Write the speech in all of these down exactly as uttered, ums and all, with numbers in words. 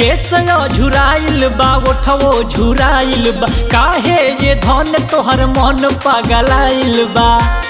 केसयो झुराइल बा ओठवो झुराइल बा काहे ये धन तोहर मन पगलाइल बा।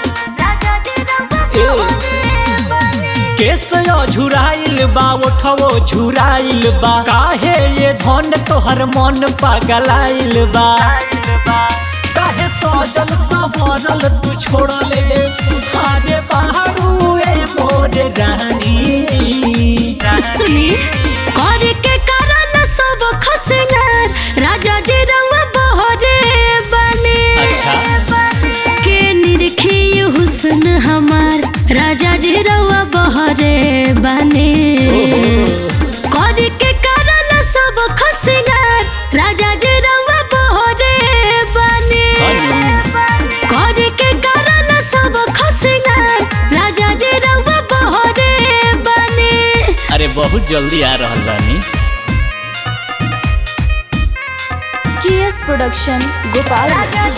केसयो झुराइल बा ओठवो झुराइल बा काहे ये धन तोहर मन पगलाइल बा। काहे सजल संवरल तू छोड़ले हारे बहारू ए मोर रानी। सुनी कर के करल सब खसनार राजा जी रंग बहरे बने। अच्छा के निरखी हुस्न हमार राजा जी रंग बहरे बने। कर के करल सब खसनार राजा जी रंग बहरे बने। कर के करल सब खसनार राजा जी रंग बहरे बने। अरे बहुत जल्दी आ रहल बानी। KS production Gopal.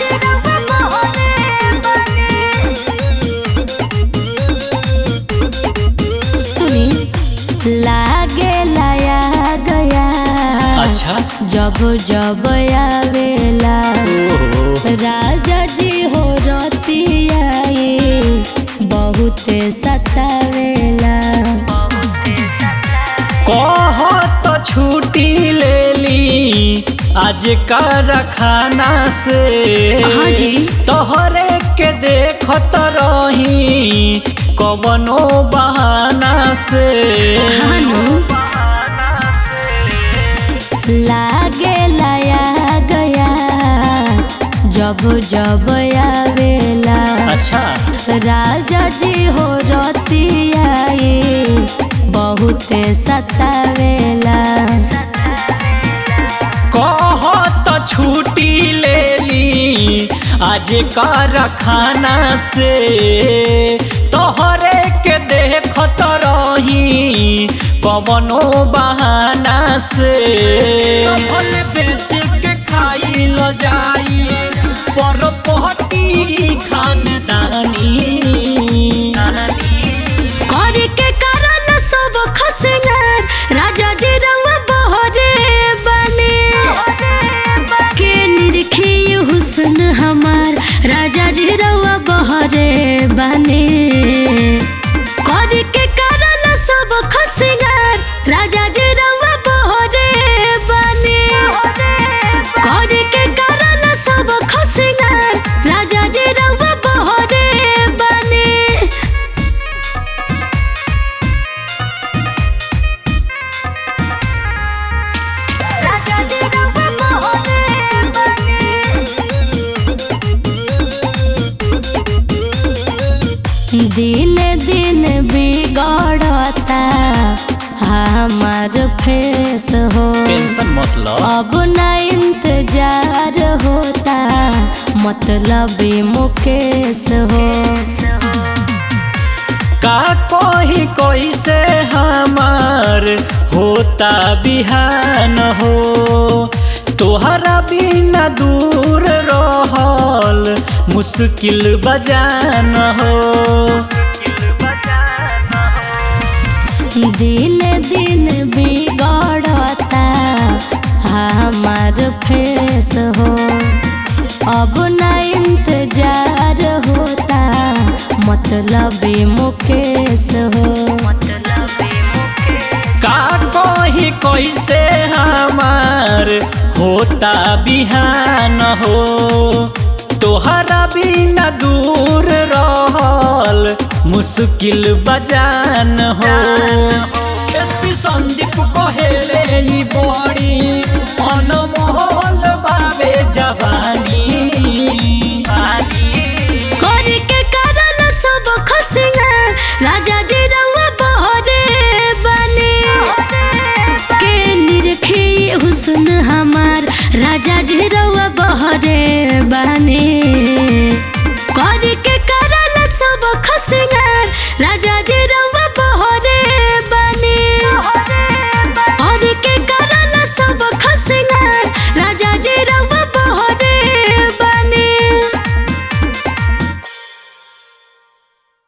सुनी लागे लाया गया अच्छा जब जब आवेला राजा जी हो रतिया बहुत सतावेला। कह तो छुट्टी ले ली आज कर खाना से। हाँ जी तोहरे के देखत रही कवनो बहाना से। हानो लागे लाया गया जब जब आवेला अच्छा राजा जी हो रतिया बहुत सतावेला। कह तो छुट्टी ले ली आज कर खाना से। तोहरे के देखत रही कवनो बहाना से। फल बेच के खाई ल जाई पर पहटी खानदानी। कर के करल सब खसनार राजा जी रंग बहरे बने। के निरखी हुस्न हमार राजा जी रंग बहरे बने। कर के करल सब खसनार राजा जी रंग बहरे बने। कर के करल सब खसनार राजा जी रंग बहरे बने। दिन दिन बिगड़ता हमार फेस हो। टेंशन मत लो अब ना इंतजार होता मतलब मुकेश हो। का कोई कोई से हमार होता बिहान हो। तोहरा बिना दूर रहल मुश्किल बजान हो। दिन दिन बिगड़ता हमार फेस हो। अब ना इंतजार होता मतलब मुकेश हो। का कोई कोई से हमार होता बिहान हो। तोहरा बिना दूर रहल मुश्किल बजान हो। एसपी संदीप कहेले ई बड़ी अनमोल बाबे जवानी। कर के करल सब खसनार राजा जी रंग बहरे बने। के निरखी हुस्न हमार राजा जी रंग बहरे बने। कर के करल सब खसनार राजा